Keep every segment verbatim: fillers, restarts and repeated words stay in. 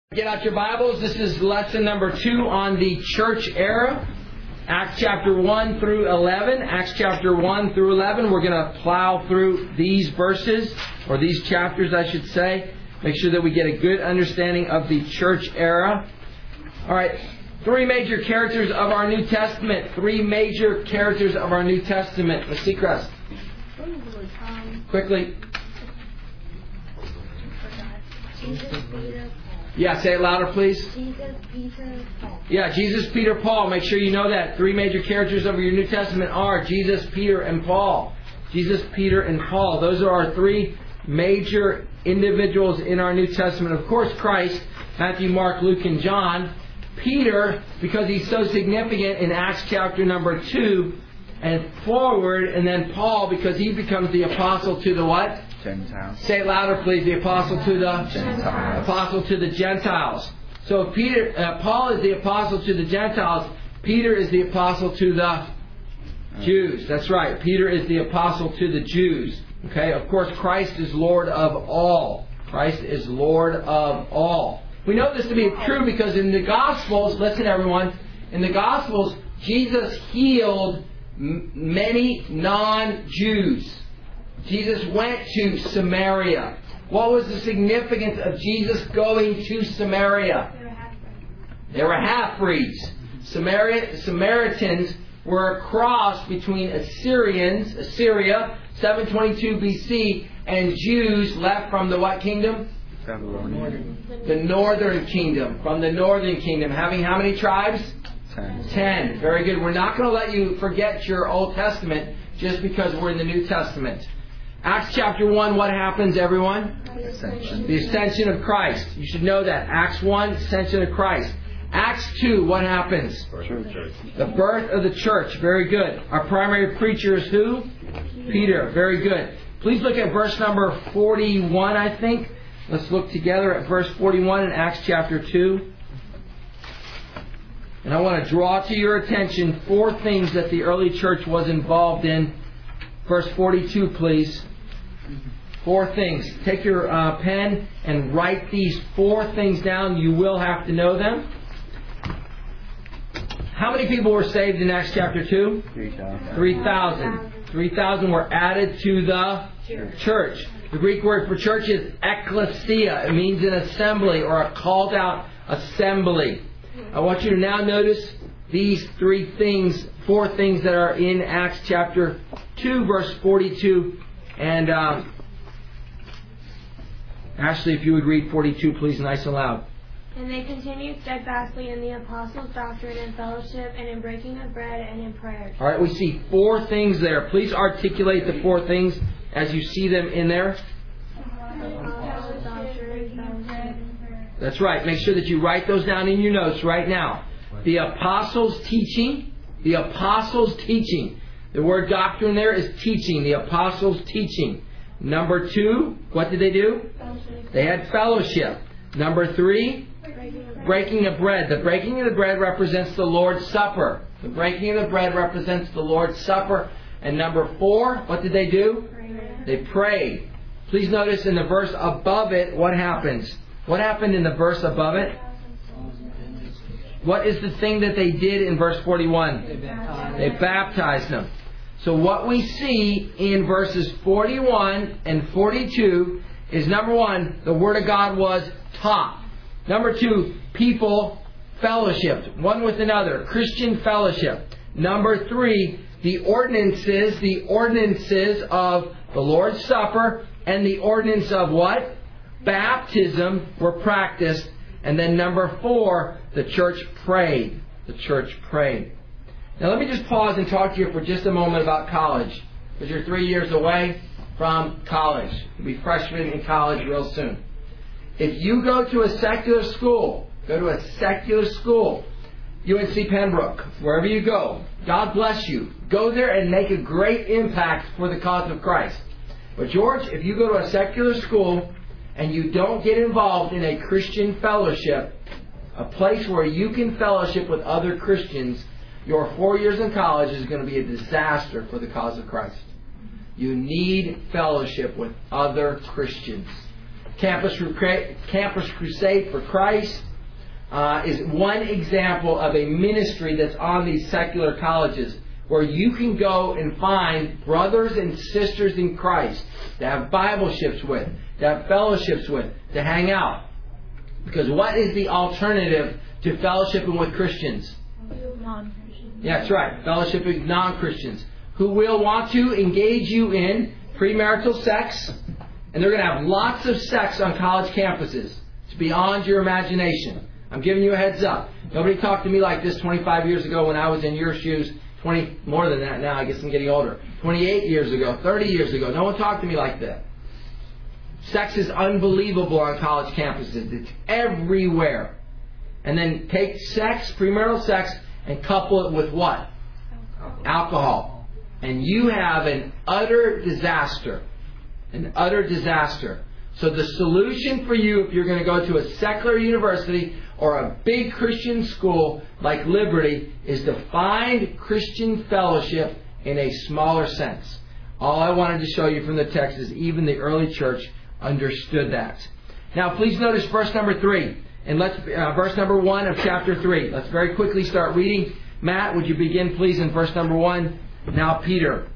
Get out your Bibles. This is lesson number two on the church era. Acts chapter one through eleven. Acts chapter one through eleven. We're going to plow through these verses, or these chapters, I should say. Make sure that we get a good understanding of the church era. All right. Three major characters of our New Testament. Three major characters of our New Testament. Let's see, Crest. Quickly. Yeah, say it louder, please. Jesus, Peter, Paul. Yeah, Jesus, Peter, Paul. Make sure you know that. Three major characters of your New Testament are Jesus, Peter, and Paul. Jesus, Peter, and Paul. Those are our three major individuals in our New Testament. Of course, Christ, Matthew, Mark, Luke, and John. Peter, because he's so significant in Acts chapter number two and forward. And then Paul, because he becomes the apostle to the what? Gentiles. Say it louder, please. The apostle to the Gentiles. Apostle to the Gentiles. So Peter, uh, Paul is the apostle to the Gentiles. Peter is the apostle to the Jews. That's right. Peter is the apostle to the Jews. Okay. Of course, Christ is Lord of all. Christ is Lord of all. We know this to be true because in the Gospels, listen, everyone. In the Gospels, Jesus healed m- many non-Jews. Jesus went to Samaria. What was the significance of Jesus going to Samaria? They were half-breeds. Samaria, Samaritans were a cross between Assyrians, Assyria, seven twenty-two B C, and Jews left from the what kingdom? Babylonian. The northern kingdom. From the northern kingdom. Having how many tribes? Ten. Ten. Very good. We're not going to let you forget your Old Testament just because we're in the New Testament. Acts chapter one, what happens, everyone? Ascension. The ascension of Christ. You should know that. Acts one, ascension of Christ. Acts two, what happens? Church. The birth of the church. Very good. Our primary preacher is who? Peter. Very good. Please look at verse number forty-one, I think. Let's look together at verse forty-one in Acts chapter two. And I want to draw to your attention four things that the early church was involved in. Verse forty-two, please. Four things. Take your uh, pen and write these four things down. You will have to know them. How many people were saved in Acts chapter two? Three thousand. three thousand. three thousand were added to the church. The Greek word for church is ekklesia. It means an assembly or a called out assembly. I want you to now notice these three things, four things that are in Acts chapter two, verse forty-two. And uh, Ashley, if you would read forty-two, please, nice and loud. And they continued steadfastly in the apostles' doctrine and fellowship and in breaking of bread and in prayers. All right, we see four things there. Please articulate the four things as you see them in there. Apostles' doctrine, fellowship. That's right. Make sure that you write those down in your notes right now. The apostles' teaching. The apostles' teaching. The word doctrine there is teaching. The apostles' teaching. Number two, what did they do? Fellowship. They had fellowship. Number three, breaking of bread. The breaking of the bread represents the Lord's Supper. The breaking of the bread represents the Lord's Supper. And number four, what did they do? Prayer. They prayed. Please notice in the verse above it, what happens? What happened in the verse above it? What is the thing that they did in verse forty-one? They baptized. They baptized them. So what we see in verses forty-one and forty-two is, number one, the Word of God was taught. Number two, people fellowshiped one with another. Christian fellowship. Number three, the ordinances, the ordinances of the Lord's Supper and the ordinance of what? Baptism were practiced. And then number four, the church prayed. The church prayed. Now let me just pause and talk to you for just a moment about college. Because you're three years away from college. You'll be freshmen in college real soon. If you go to a secular school, go to a secular school, U N C Pembroke, wherever you go, God bless you. Go there and make a great impact for the cause of Christ. But George, if you go to a secular school and you don't get involved in a Christian fellowship, a place where you can fellowship with other Christians, your four years in college is going to be a disaster for the cause of Christ. You need fellowship with other Christians. Campus, Campus Crusade for Christ uh, is one example of a ministry that's on these secular colleges where you can go and find brothers and sisters in Christ to have Bibleships with, to have fellowships with, to hang out. Because what is the alternative to fellowshipping with Christians? Non-Christians. Yeah, that's right. Fellowshipping with non-Christians who will want to engage you in premarital sex, and they're going to have lots of sex on college campuses. It's beyond your imagination. I'm giving you a heads up. Nobody talked to me like this twenty-five years ago when I was in your shoes. twenty more than that now. I guess I'm getting older. twenty-eight years ago, thirty years ago. No one talked to me like that. Sex is unbelievable on college campuses. It's everywhere. And then take sex, premarital sex, and couple it with what? Alcohol. And you have an utter disaster. An utter disaster. So the solution for you, if you're going to go to a secular university or a big Christian school like Liberty, is to find Christian fellowship in a smaller sense. All I wanted to show you from the text is even the early church understood that. Now, please notice verse number three. And let's uh, verse number one of chapter three. Let's very quickly start reading. Matt, would you begin, please, in verse number one? Now, Peter.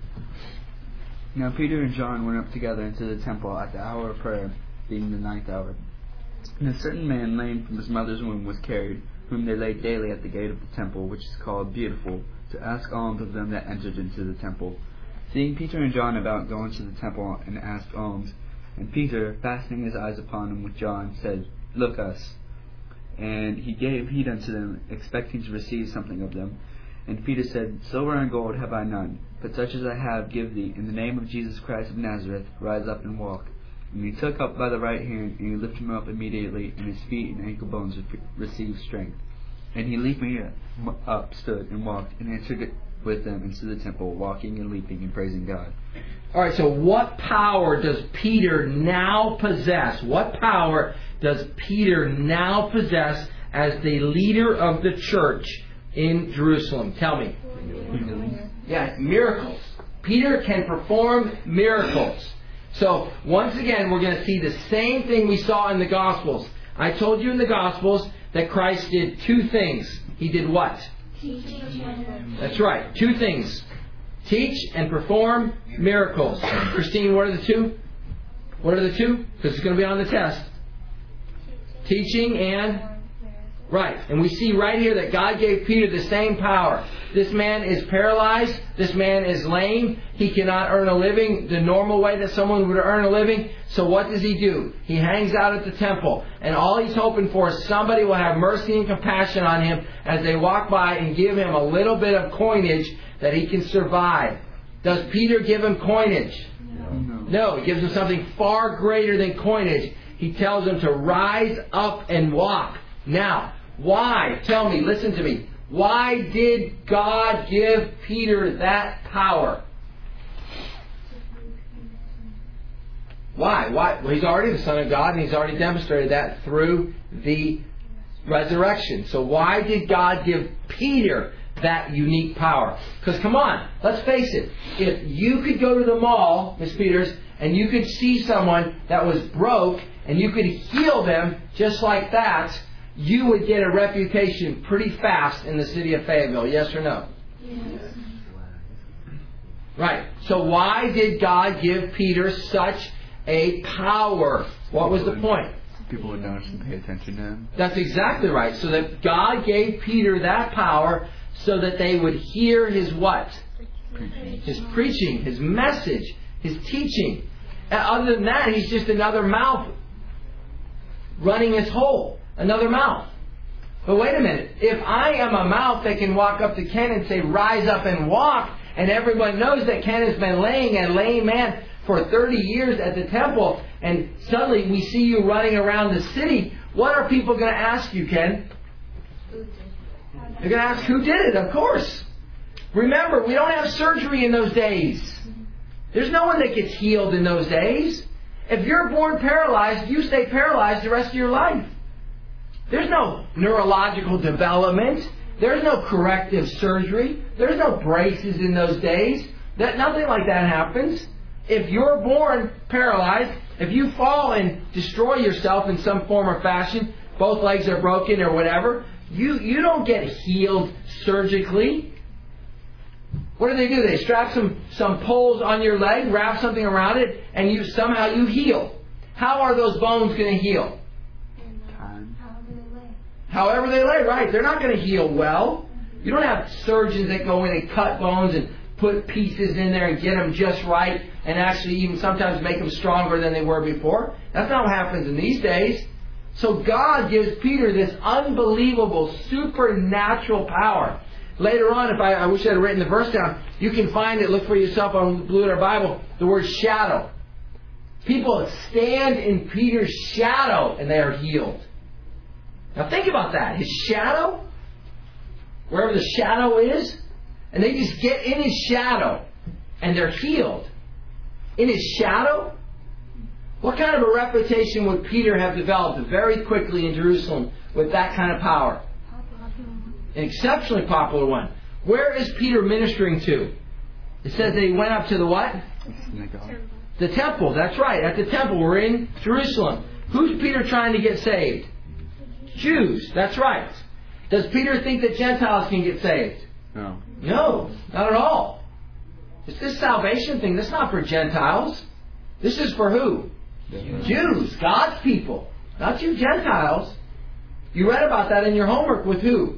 Now Peter and John went up together into the temple at the hour of prayer, being the ninth hour. And a certain man lame from his mother's womb was carried, whom they laid daily at the gate of the temple, which is called Beautiful, to ask alms of them that entered into the temple. Seeing Peter and John about going to the temple, and asked alms, and Peter, fastening his eyes upon him with John, said, Look us. And he gave heed unto them, expecting to receive something of them. And Peter said, Silver and gold have I none, but such as I have give thee. In the name of Jesus Christ of Nazareth, rise up and walk. And he took up by the right hand, and he lifted him up immediately, and his feet and ankle bones received strength. And he leaping up stood and walked, and entered with them into the temple, walking and leaping and praising God. All right, so what power does Peter now possess? What power does Peter now possess as the leader of the church in Jerusalem? Tell me. Yeah, miracles. Peter can perform miracles. So, once again, we're going to see the same thing we saw in the Gospels. I told you in the Gospels that Christ did two things. He did what? That's right. Two things. Teach and perform miracles. Christine, what are the two? What are the two? Because it's going to be on the test. Teaching and... Right. And we see right here that God gave Peter the same power. This man is paralyzed. This man is lame. He cannot earn a living the normal way that someone would earn a living. So what does he do? He hangs out at the temple. And all he's hoping for is somebody will have mercy and compassion on him as they walk by and give him a little bit of coinage that he can survive. Does Peter give him coinage? No. No. He gives him something far greater than coinage. He tells him to rise up and walk. Now, why? Tell me, listen to me. Why did God give Peter that power? Why? Why? Well, he's already the Son of God, and he's already demonstrated that through the resurrection. So why did God give Peter that unique power? Because, come on, let's face it. If you could go to the mall, Miss Peters, and you could see someone that was broke, and you could heal them just like that, you would get a reputation pretty fast in the city of Fayetteville. Yes or no? Yes. Right. So why did God give Peter such a power? What was the point? People would notice and pay attention to him. That's exactly right. So that God gave Peter that power so that they would hear his what? Preaching. His preaching, his message, his teaching. And other than that, he's just another mouth running his hole. Another mouth. But wait a minute. If I am a mouth that can walk up to Ken and say, rise up and walk, and everyone knows that Ken has been laying a lame man for thirty years at the temple, and suddenly we see you running around the city, what are people going to ask you, Ken? They're going to ask who did it, of course. Remember, we don't have surgery in those days. There's no one that gets healed in those days. If you're born paralyzed, you stay paralyzed the rest of your life. There's no neurological development. There's no corrective surgery. There's no braces in those days. That nothing like that happens. If you're born paralyzed, If you fall and destroy yourself in some form or fashion, both legs are broken or whatever, you, you don't get healed surgically. What do they do? They strap some, some poles on your leg, wrap something around it, and you somehow you heal. How are those bones going to heal? Time. However they lay, right. They're not going to heal well. You don't have surgeons that go in and cut bones and put pieces in there and get them just right and actually even sometimes make them stronger than they were before. That's not what happens in these days. So God gives Peter this unbelievable supernatural power. Later on, if I, I wish I had written the verse down, you can find it, look for yourself on the Blue Letter Bible, the word shadow. People stand in Peter's shadow and they are healed. Now think about that. His shadow, wherever the shadow is, and they just get in his shadow and they're healed. In his shadow? What kind of a reputation would Peter have developed very quickly in Jerusalem with that kind of power? An exceptionally popular one. Where is Peter ministering to? It says that he went up to the what? The temple. That's right. At the temple. We're in Jerusalem. Who's Peter trying to get saved? Jews. That's right. Does Peter think that Gentiles can get saved? No. No. Not at all. It's this salvation thing. That's not for Gentiles. This is for who? Yeah. Jews. God's people. Not you Gentiles. You read about that in your homework with who?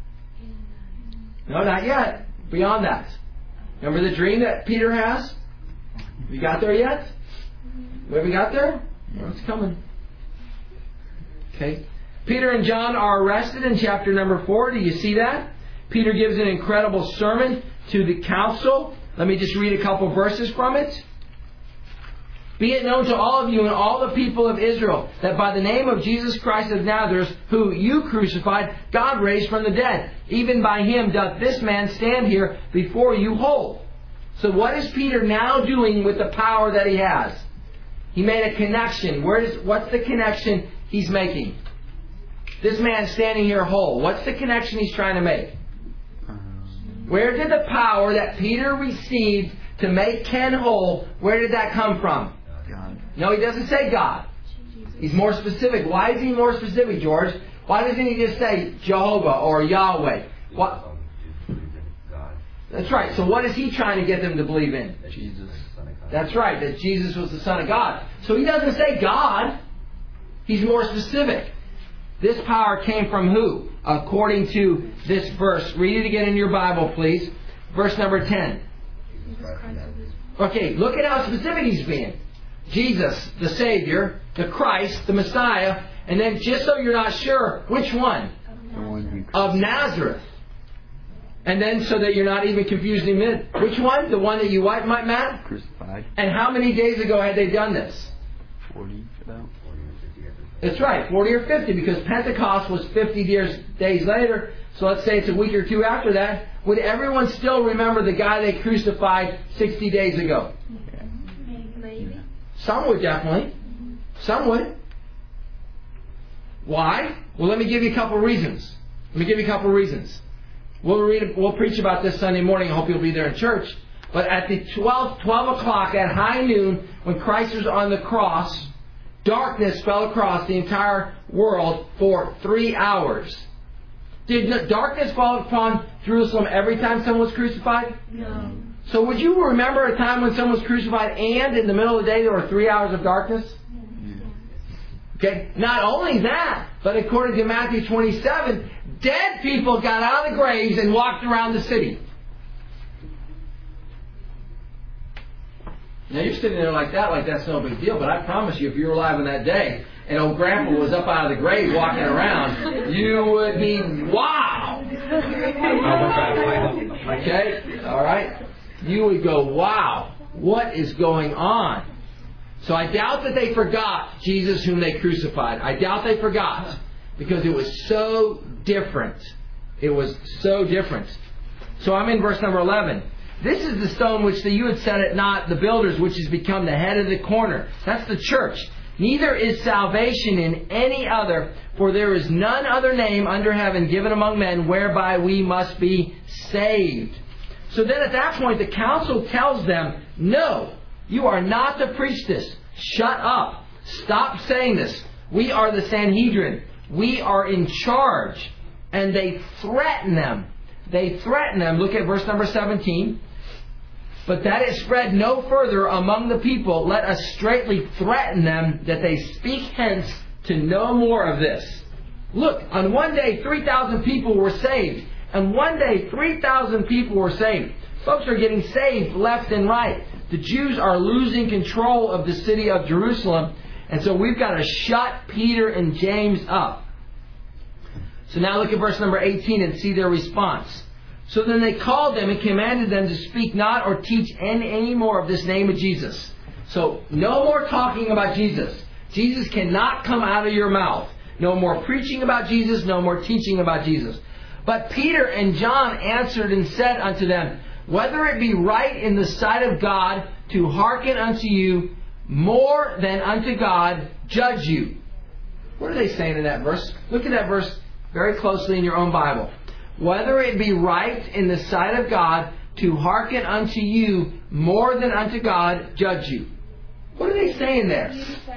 No, not yet. Beyond that. Remember the dream that Peter has? Have you got there yet? Have we got there? Well, it's coming. Okay. Peter and John are arrested in chapter number four. Do you see that? Peter gives an incredible sermon to the council. Let me just read a couple verses from it. Be it known to all of you and all the people of Israel that by the name of Jesus Christ of Nazareth, who you crucified, God raised from the dead. Even by him doth this man stand here before you whole. So what is Peter now doing with the power that he has? He made a connection. Where is, what's the connection he's making? This man standing here whole. What's the connection he's trying to make? Where did the power that Peter received to make Ken whole, where did that come from? God. No, he doesn't say God. He's more specific. Why is he more specific, George? Why doesn't he just say Jehovah or Yahweh? What? That's right. So what is he trying to get them to believe in? Jesus. That's right, that Jesus was the Son of God. So he doesn't say God. He's more specific. This power came from who? According to this verse. Read it again in your Bible, please. Verse number ten. Okay, look at how specific he's being. Jesus, the Savior, the Christ, the Messiah, and then just so you're not sure, which one? The one Of Nazareth. And then so that you're not even confusing me, which one? The one that you what, Matt? Crucified. And how many days ago had they done this? Forty about. That's right, forty or fifty, because Pentecost was fifty years, days later. So let's say it's a week or two after that. Would everyone still remember the guy they crucified sixty days ago? Yeah. Maybe. Some would definitely. Some would. Why? Well, let me give you a couple of reasons. Let me give you a couple of reasons. We'll read. We'll preach about this Sunday morning. I hope you'll be there in church. But at the twelve, twelve o'clock at high noon, when Christ was on the cross, darkness fell across the entire world for three hours. Did darkness fall upon Jerusalem every time someone was crucified? No. So would you remember a time when someone was crucified and in the middle of the day there were three hours of darkness? Okay. Not only that, but according to Matthew twenty-seven, dead people got out of the graves and walked around the city. Now you're sitting there like that, like that's no big deal, but I promise you if you were alive on that day and old Grandpa was up out of the grave walking around, you would be, wow! Okay? Alright? You would go, wow, what is going on? So I doubt that they forgot Jesus whom they crucified. I doubt they forgot because it was so different. It was so different. So I'm in verse number eleven. This is the stone which the, you had set at naught, the builders, which has become the head of the corner. That's the church. Neither is salvation in any other, for there is none other name under heaven given among men whereby we must be saved. So then at that point the council tells them, no, you are not to preach this. shut up. Stop saying this. We are the Sanhedrin. We are in charge. And they threaten them. They threaten them. Look at verse number seventeen. But that it spread no further among the people, let us straightly threaten them that they speak hence to no more of this. Look, on one day three thousand people were saved. And one day three thousand people were saved. Folks are getting saved left and right. The Jews are losing control of the city of Jerusalem. And so we've got to shut Peter and James up. So now look at verse number eighteen and see their response. So then they called them and commanded them to speak not or teach any, any more of this name of Jesus. So no more talking about Jesus. Jesus cannot come out of your mouth. No more preaching about Jesus. No more teaching about Jesus. But Peter and John answered and said unto them, whether it be right in the sight of God to hearken unto you more than unto God, judge you. What are they saying in that verse? Look at that verse very closely in your own Bible. Whether it be right in the sight of God to hearken unto you more than unto God, judge you. What are they saying there?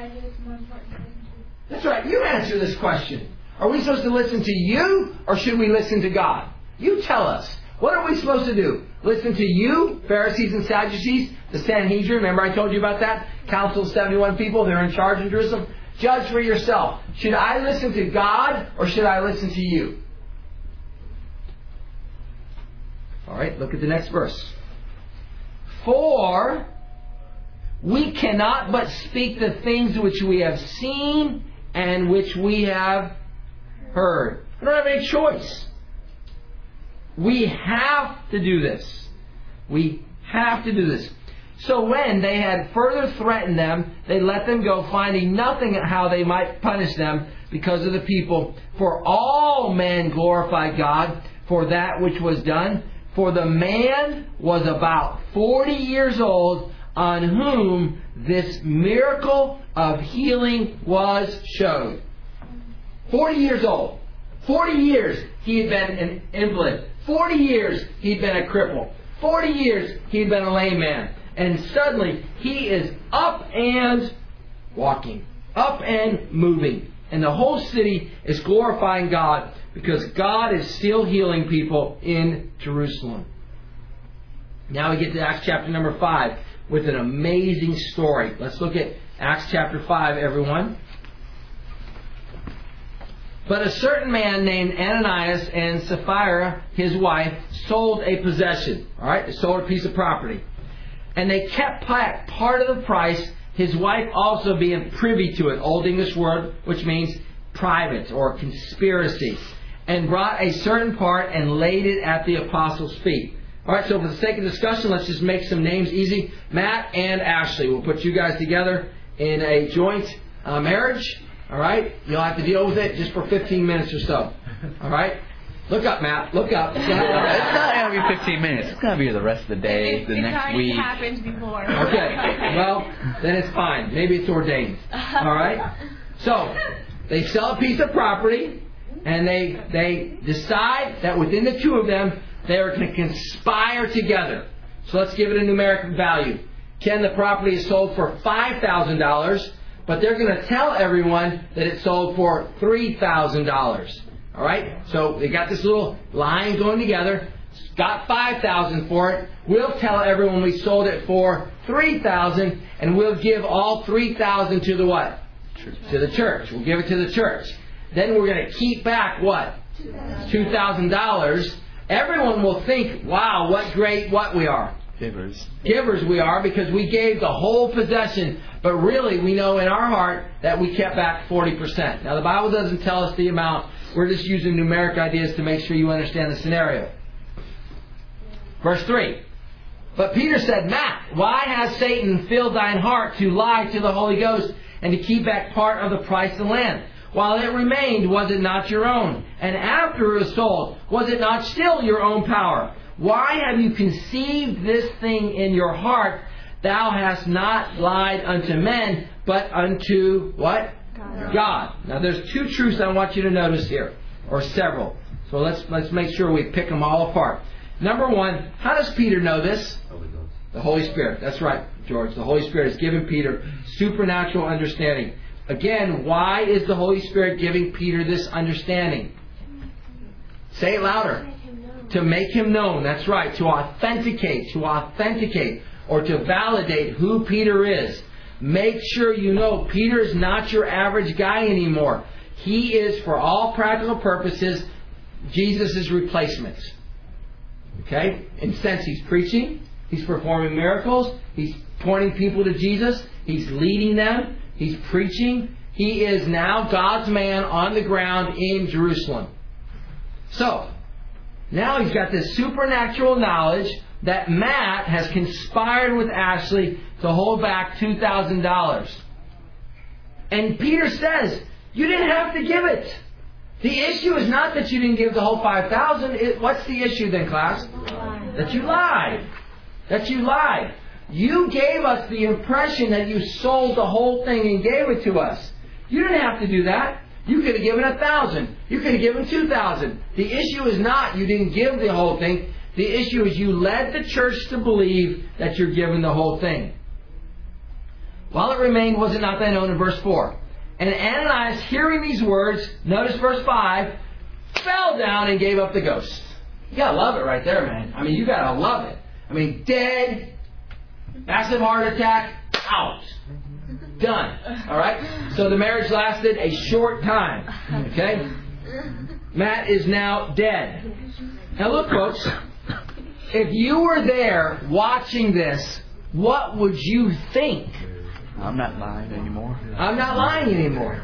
That's right. You answer this question. Are we supposed to listen to you or should we listen to God? You tell us. What are we supposed to do? Listen to you, Pharisees and Sadducees, the Sanhedrin. Remember I told you about that? Council of seventy-one people. They're in charge in Jerusalem. Judge for yourself. Should I listen to God or should I listen to you? All right, look at the next verse. For we cannot but speak the things which we have seen and which we have heard. We don't have any choice. We have to do this. We have to do this. So when they had further threatened them, they let them go, finding nothing how they might punish them because of the people. For all men glorified God for that which was done. For the man was about forty years old on whom this miracle of healing was showed. Forty years old. Forty years he had been an invalid. Forty years he'd been a cripple. Forty years he'd been a lame man. And suddenly he is up and walking. Up and moving. And the whole city is glorifying God because God is still healing people in Jerusalem. Now we get to Acts chapter number five with an amazing story. Let's look at Acts chapter five, everyone. But a certain man named Ananias and Sapphira, his wife, sold a possession. All right, they sold a piece of property. And they kept back part of the price, his wife also being privy to it. Old English word, which means private or conspiracy. And brought a certain part and laid it at the apostles' feet. All right, so for the sake of discussion, let's just make some names easy. Matt and Ashley. We'll put you guys together in a joint uh, marriage. All right? You'll have to deal with it just for fifteen minutes or so. All right? Look up, Matt. Look up. It's not going to be fifteen minutes. It's going to be the rest of the day, the it's next week. It's happened before. Okay. Well, then it's fine. Maybe it's ordained. All right? So, they sell a piece of property, and they they decide that within the two of them, they are going to conspire together. So let's give it a numeric value. Ken, the property is sold for five thousand dollars, but they're going to tell everyone that it sold for three thousand dollars. All right? So they got this little line going together. Got five thousand dollars for it. We'll tell everyone we sold it for three thousand dollars, and we'll give all three thousand dollars to the what? Church. To the church. We'll give it to the church. Then we're going to keep back what? two thousand dollars. Everyone will think, wow, what great what we are. Givers. Givers we are because we gave the whole possession. But really, we know in our heart that we kept back forty percent. Now, the Bible doesn't tell us the amount. We're just using numeric ideas to make sure you understand the scenario. Verse three. But Peter said, Matt, why has Satan filled thine heart to lie to the Holy Ghost and to keep back part of the price of the land? While it remained, was it not your own? And after it was sold, was it not still your own power? Why have you conceived this thing in your heart? Thou hast not lied unto men, but unto what? God. God. Now there's two truths I want you to notice here, or several. So let's let's make sure we pick them all apart. Number one, how does Peter know this? Holy Ghost. The Holy Spirit. That's right, George. The Holy Spirit has given Peter supernatural understanding. Again, why is the Holy Spirit giving Peter this understanding? Say it louder. To make him known. That's right. To authenticate. To authenticate. Or to validate who Peter is. Make sure you know Peter is not your average guy anymore. He is, for all practical purposes, Jesus' replacement. Okay? In a sense, he's preaching. He's performing miracles. He's pointing people to Jesus. He's leading them. He's preaching. He is now God's man on the ground in Jerusalem. So, now he's got this supernatural knowledge that Matt has conspired with Ashley to hold back two thousand dollars. And Peter says, you didn't have to give it. The issue is not that you didn't give the whole five thousand dollars. What's the issue then, class? That you lied. That you lied. You gave us the impression that you sold the whole thing and gave it to us. You didn't have to do that. You could have given a thousand. You could have given two thousand. The issue is not you didn't give the whole thing. The issue is you led the church to believe that you're giving the whole thing. While it remained, was it not thine own? In verse four. And Ananias, hearing these words, notice verse five, fell down and gave up the ghost. You gotta love it right there, man. I mean, you gotta love it. I mean, dead, massive heart attack, out. Done. Alright? So the marriage lasted a short time. Okay? Matt is now dead. Now look, folks. If you were there watching this, what would you think? I'm not lying anymore. I'm not lying anymore.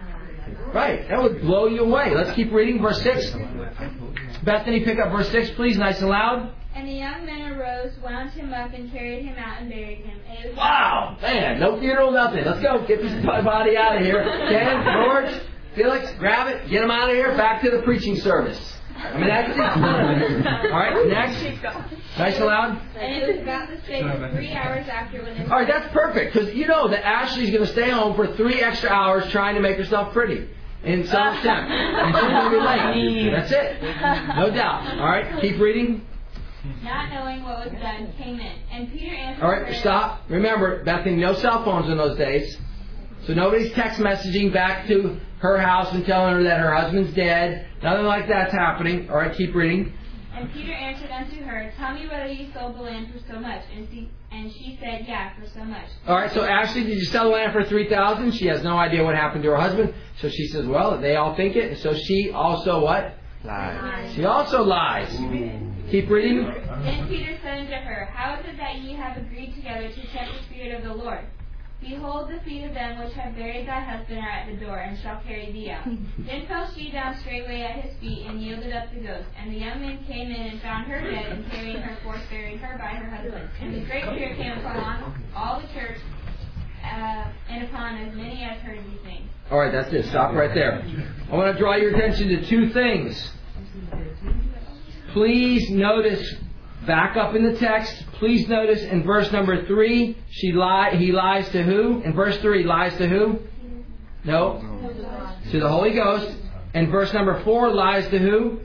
Right. That would blow you away. Let's keep reading. Verse six. Bethany, pick up verse six, please. Nice and loud. And the young men arose, wound him up, and carried him out and buried him. And it was Wow. Man, no funeral, nothing. Let's go. Get this body out of here. Ken, George, Felix, grab it. Get him out of here. Back to the preaching service. I mean, that's it. All right, next. Nice and loud. And it was about the space of three hours after when they... All right, that's perfect. Because you know that Ashley's going to stay home for three extra hours trying to make herself pretty. In some sense. And she's going to be late. That's it. No doubt. All right, keep reading. Not knowing what was done, came in. And Peter answered All right, her, stop. Remember, Bethany, no cell phones in those days. So nobody's text messaging back to her house and telling her that her husband's dead. Nothing like that's happening. All right, keep reading. And Peter answered unto her, tell me whether you sold the land for so much. And she, and she said, yeah, for so much. All right, so Ashley, did you sell the land for three thousand dollars? She has no idea what happened to her husband. So she says, well, they all think it. So she also what? Lies. She also lies. Keep reading. Then Peter said unto her, how is it that ye have agreed together to tempt the Spirit of the Lord? Behold, the feet of them which have buried thy husband are at the door, and shall carry thee out. Then fell she down straightway at his feet, and yielded up the ghost. And the young men came in, and found her dead, and carrying her forth buried her by her husband. And the great fear came upon all the church, uh, and upon as many as heard these things. All right, that's it. Stop right there. I want to draw your attention to two things. Please notice, back up in the text, please notice in verse number three, she lie, he lies to who? In verse three, lies to who? No. To the Holy Ghost. And verse number four, lies to who?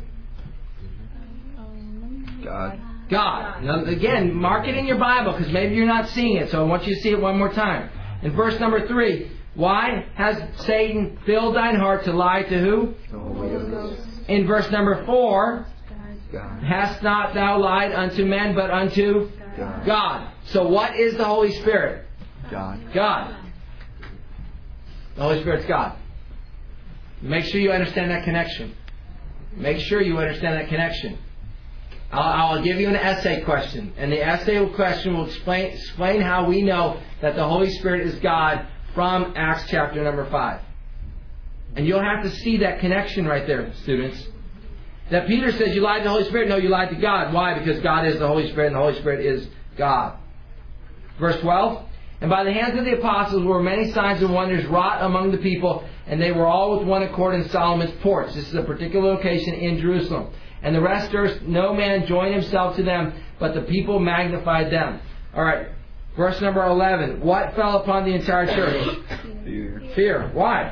God. God. Now, again, mark it in your Bible because maybe you're not seeing it, so I want you to see it one more time. In verse number three, why has Satan filled thine heart to lie to who? The Holy Ghost. In verse number four, God. hast not thou lied unto men but unto God. God. So what is the Holy Spirit? God. God. The Holy Spirit's God. Make sure you understand that connection. Make sure you understand that connection. I'll, I'll give you an essay question. And the essay question will explain, explain how we know that the Holy Spirit is God from Acts chapter number five. And you'll have to see that connection right there, students. That Peter says you lied to the Holy Spirit. No, you lied to God. Why? Because God is the Holy Spirit and the Holy Spirit is God. Verse twelve. And by the hands of the apostles were many signs and wonders wrought among the people, and they were all with one accord in Solomon's porch. This is a particular location in Jerusalem. And the rest durst no man join himself to them, but the people magnified them. All right. Verse number eleven. What fell upon the entire church? Fear. Fear. Why?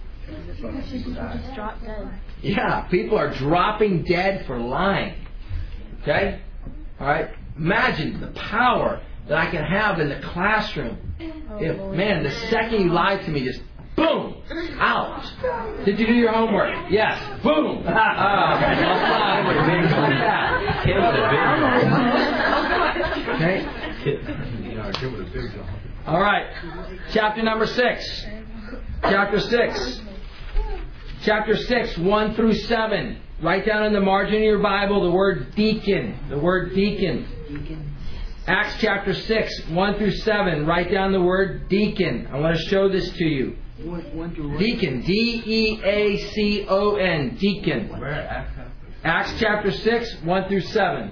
Yeah, people are dropping dead for lying. Okay? Alright? Imagine the power that I can have in the classroom. If, man, the second you lie to me, just boom, ouch. Did you do your homework? Yes. Boom. Ah, okay. All right. Chapter number six. Chapter six. Chapter six, one through seven. Write down in the margin of your Bible the word deacon. The word deacon. Acts chapter six, one through seven. Write down the word deacon. I want to show this to you. Deacon. D E A C O N. Deacon. Acts chapter six, one through seven.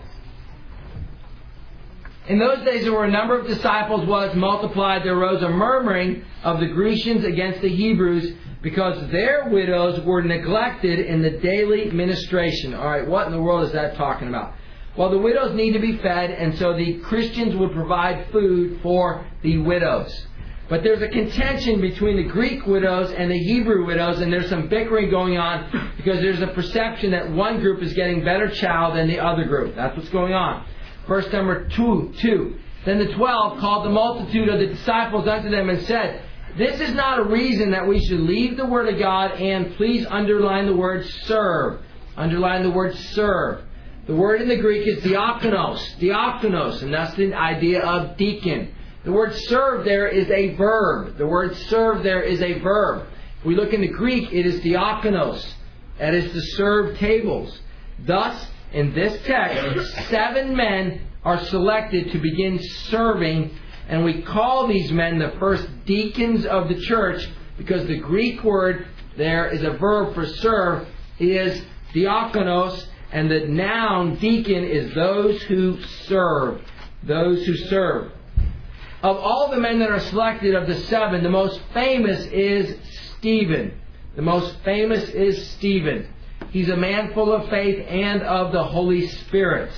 In those days there were a number of disciples was multiplied. There arose a murmuring of the Grecians against the Hebrews because their widows were neglected in the daily ministration. All right, what in the world is that talking about? Well, the widows need to be fed, and so the Christians would provide food for the widows. But there's a contention between the Greek widows and the Hebrew widows, and there's some bickering going on because there's a perception that one group is getting better chow than the other group. That's what's going on. Verse number two, two. Then the twelve called the multitude of the disciples unto them and said, this is not a reason that we should leave the Word of God, and please underline the word serve. Underline the word serve. The word in the Greek is diakonos. Diakonos, and that's the idea of deacon. The word serve there is a verb. The word serve there is a verb. If we look in the Greek, it is diakonos. That is to serve tables. Thus, in this text, seven men are selected to begin serving, and we call these men the first deacons of the church because the Greek word there is a verb for serve, is diakonos, and the noun deacon is those who serve. Those who serve. Of all the men that are selected of the seven, the most famous is Stephen. The most famous is Stephen. He's a man full of faith and of the Holy Spirit.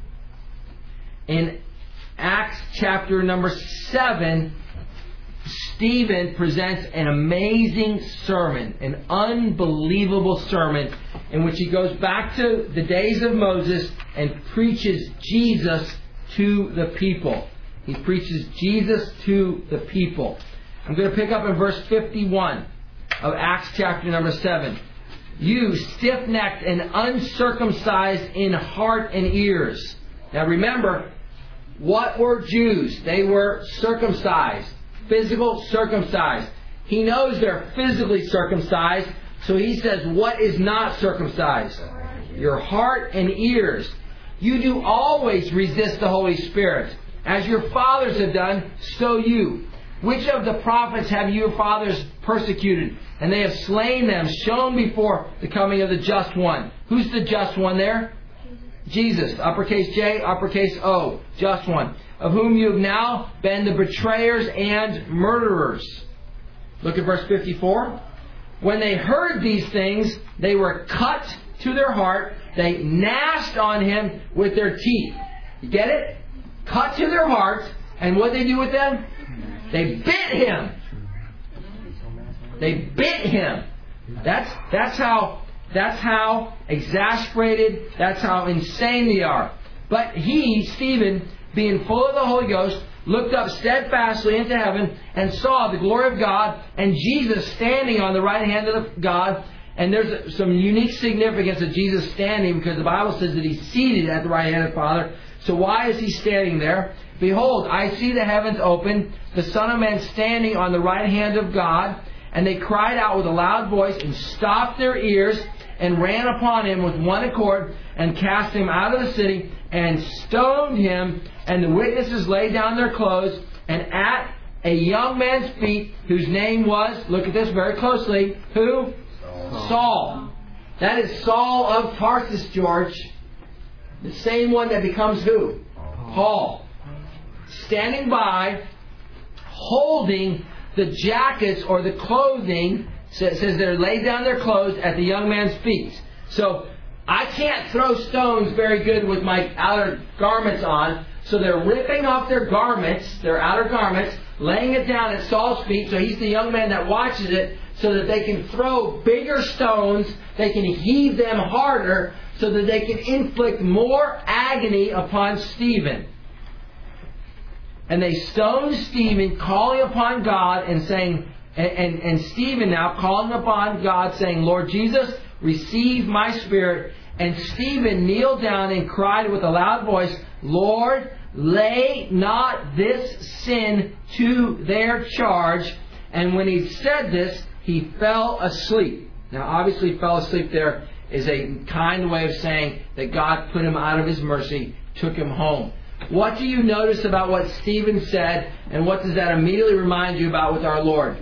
In Acts chapter number seven, Stephen presents an amazing sermon, an unbelievable sermon, in which he goes back to the days of Moses and preaches Jesus to the people. He preaches Jesus to the people. I'm going to pick up in verse fifty-one of Acts chapter number seven. You stiff-necked and uncircumcised in heart and ears. Now remember, what were Jews? They were circumcised. Physical circumcised. He knows they're physically circumcised, so he says, what is not circumcised? Your heart and ears. You do always resist the Holy Spirit. As your fathers have done, so you. Which of the prophets have your fathers persecuted? And they have slain them, shown before the coming of the just one. Who's the just one there? Jesus. Uppercase J, uppercase O. Just one. Of whom you have now been the betrayers and murderers. Look at verse fifty-four. When they heard these things, they were cut to their heart. They gnashed on him with their teeth. You get it? Cut to their hearts. And what did they do with them? They bit him. They bit him. That's that's how that's how exasperated, that's how insane they are. But he, Stephen, being full of the Holy Ghost, looked up steadfastly into heaven and saw the glory of God and Jesus standing on the right hand of God. And there's some unique significance of Jesus standing because the Bible says that he's seated at the right hand of the Father. So why is he standing there? Behold, I see the heavens open, the Son of Man standing on the right hand of God. And they cried out with a loud voice and stopped their ears and ran upon him with one accord and cast him out of the city and stoned him. And the witnesses laid down their clothes, and at a young man's feet, whose name was, look at this very closely, who? Saul. Saul. That is Saul of Tarsus, George. The same one that becomes who? Paul. Paul. Standing by, holding the jackets or the clothing, says they're laid down their clothes at the young man's feet. So I can't throw stones very good with my outer garments on. So they're ripping off their garments, their outer garments, laying it down at Saul's feet. So he's the young man that watches it so that they can throw bigger stones. They can heave them harder so that they can inflict more agony upon Stephen. And they stoned Stephen, calling upon God and saying, and, and, and Stephen now calling upon God, saying, Lord Jesus, receive my spirit. And Stephen kneeled down and cried with a loud voice, Lord, lay not this sin to their charge. And when he said this, he fell asleep. Now, obviously, fell asleep there is a kind way of saying that God put him out of His mercy, took him home. What do you notice about what Stephen said, and what does that immediately remind you about with our Lord?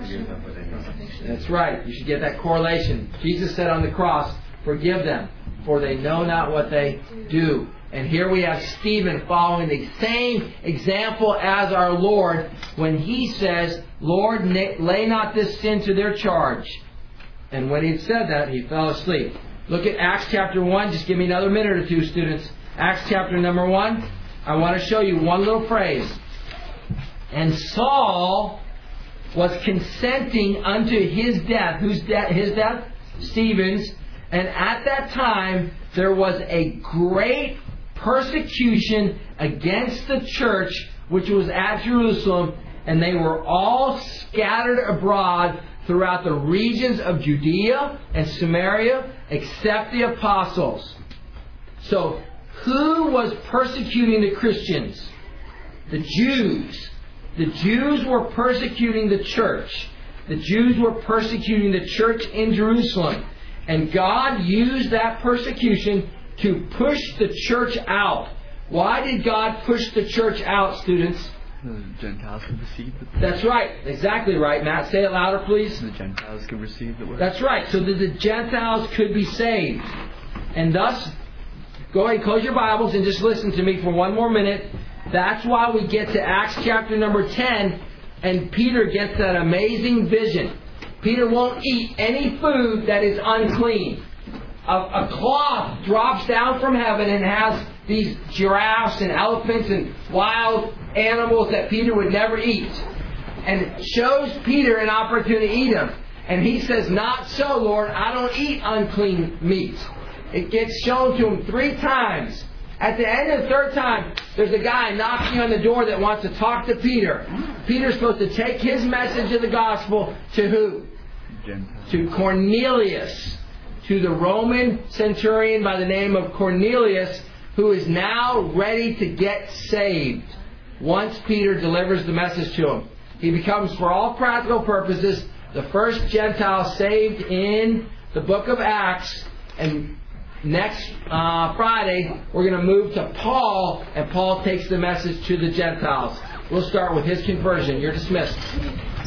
That's right. You should get that correlation. Jesus said on the cross, forgive them, for they know not what they do. And here we have Stephen following the same example as our Lord when he says, Lord, lay not this sin to their charge. And when he had said that, he fell asleep. Look at Acts chapter one. Just give me another minute or two, students. Acts chapter number one. I want to show you one little phrase. And Saul was consenting unto his death. Whose death? His death? Stephen's. And at that time, there was a great persecution against the church, which was at Jerusalem, and they were all scattered abroad throughout the regions of Judea and Samaria, except the apostles. So, who was persecuting the Christians? The Jews. The Jews were persecuting the church. The Jews were persecuting the church in Jerusalem. And God used that persecution to push the church out. Why did God push the church out, students? The Gentiles can receive the word. That's right. Exactly right. Matt, say it louder, please. The Gentiles can receive the word. That's right. So that the Gentiles could be saved. And thus, go ahead and close your Bibles and just listen to me for one more minute. That's why we get to Acts chapter number ten, and Peter gets that amazing vision. Peter won't eat any food that is unclean. A, a cloth drops down from heaven and has these giraffes and elephants and wild animals that Peter would never eat. And shows Peter an opportunity to eat them. And he says, not so, Lord, I don't eat unclean meat. It gets shown to him three times. At the end of the third time, there's a guy knocking on the door that wants to talk to Peter. Peter's supposed to take his message of the gospel to who? Gentiles. To Cornelius. To the Roman centurion by the name of Cornelius, who is now ready to get saved once Peter delivers the message to him. He becomes, for all practical purposes, the first Gentile saved in the book of Acts. And next uh, Friday, we're going to move to Paul, and Paul takes the message to the Gentiles. We'll start with his conversion. You're dismissed.